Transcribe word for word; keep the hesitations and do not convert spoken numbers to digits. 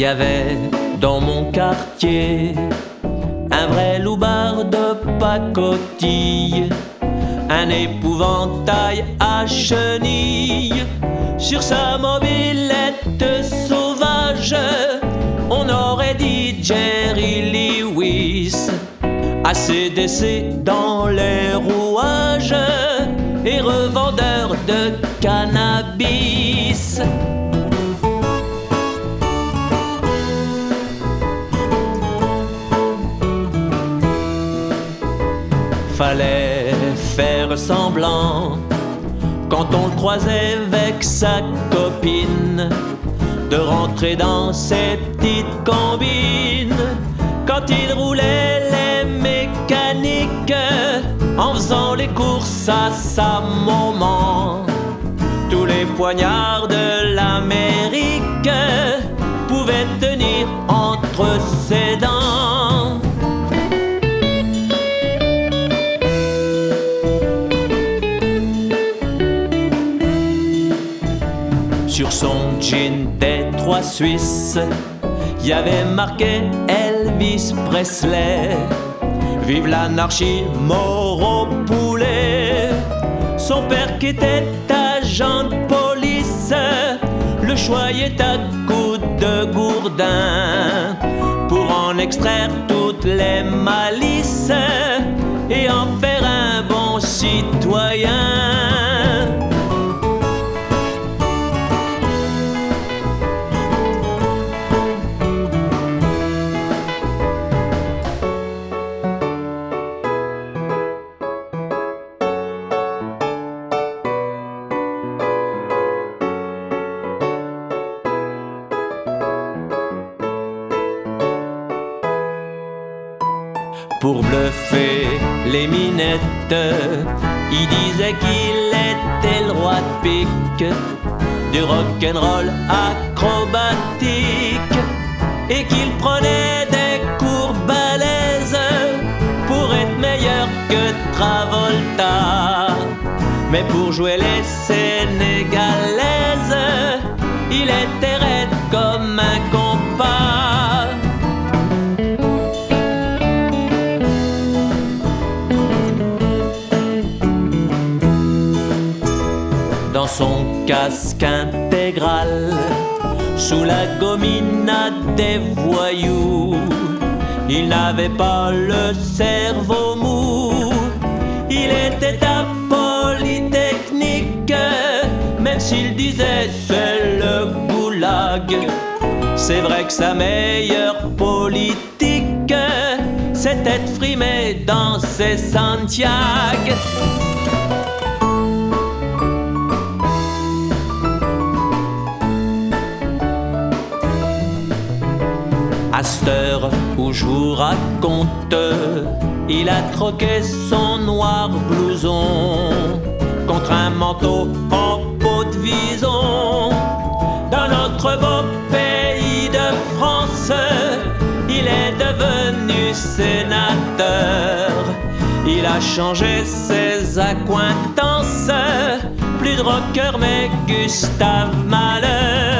y avait dans mon quartier un vrai loupard de pacotille, un épouvantail à chenilles. Sur sa mobilette sauvage, on aurait dit Jerry Lewis. A C D C dans les rouages et revendeur de cannabis. Fallait faire semblant quand on le croisait avec sa copine de rentrer dans ses petites combines. Quand il roulait les mécaniques en faisant les courses à sa maman, tous les poignards de l'Amérique pouvaient tenir entre ses dents. Sur son jean Détroit suisse, y avait marqué Elvis Presley. Vive l'anarchie, mort au poulet. Son père qui était agent de police le choyait à coups de gourdin pour en extraire toutes les malices et en faire un bon citoyen. Pour bluffer les minettes, il disait qu'il était le roi de pique, du rock'n'roll acrobatique, et qu'il prenait des cours balèzes pour être meilleur que Travolta. Mais pour jouer les sénégalaises, il était raide comme un compas. Dans son casque intégral, sous la gominade des voyous, il n'avait pas le cerveau mou. Il était à Polytechnique, même s'il disait c'est le goulag. C'est vrai que sa meilleure politique, c'était de frimer dans ses Santiago. À cette heure où je vous raconte, il a troqué son noir blouson contre un manteau en peau de vison. Dans notre beau pays de France, il est devenu sénateur. Il a changé ses accointances, plus de rocker mais Gustave Malheur.